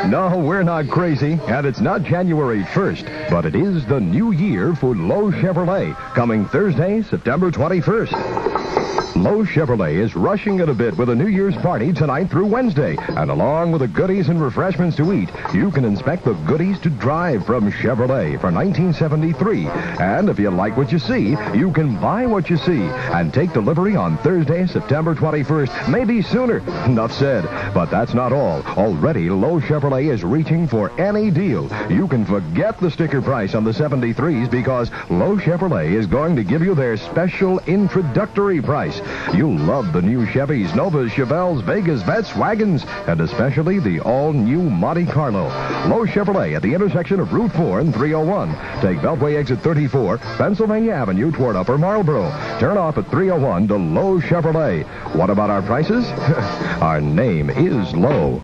No, we're not crazy, and it's not January 1st, but it is the new year for Lowe Chevrolet, coming Thursday, September 21st. Lowe Chevrolet is rushing it a bit with a New Year's party tonight through Wednesday. And along with the goodies and refreshments to eat, you can inspect the goodies to drive from Chevrolet for 1973. And if you like what you see, you can buy what you see and take delivery on Thursday, September 21st, maybe sooner. Enough said. But that's not all. Already, Lowe Chevrolet is reaching for any deal. You can forget the sticker price on the 73s because Lowe Chevrolet is going to give you their special introductory price. You'll love the new Chevys, Novas, Chevelles, Vegas, Vets, wagons, and especially the all-new Monte Carlo. Lowe Chevrolet at the intersection of Route 4 and 301. Take Beltway exit 34, Pennsylvania Avenue toward Upper Marlboro. Turn off at 301 to Lowe Chevrolet. What about our prices? Our name is Lowe.